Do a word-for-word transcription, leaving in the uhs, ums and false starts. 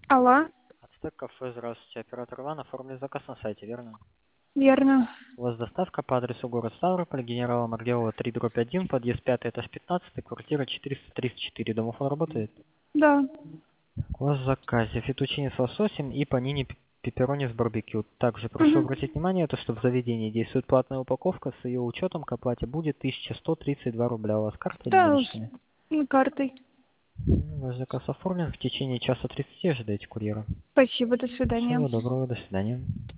Алло, Ацтек кафе, здравствуйте. Оператор Иван, оформили заказ на сайте, верно? верно. У вас доставка по адресу город Ставрополь, генерала Маргелова три дробь один, подъезд пятый, этаж пятнадцатый, квартира четыреста тридцать четыре. Домофон работает? Да. У вас в заказе фетучини с лососем и панини пе- пепперони с барбекю. Также прошу Угу. обратить внимание, то, что в заведении действует платная упаковка, с ее учетом к оплате будет тысяча сто тридцать два рубля. У вас карта или Да, уж, наличные? м, картой. М, Ваш заказ оформлен. В течение часа тридцати ожидайте курьера. Спасибо, до свидания. Всего доброго, до свидания.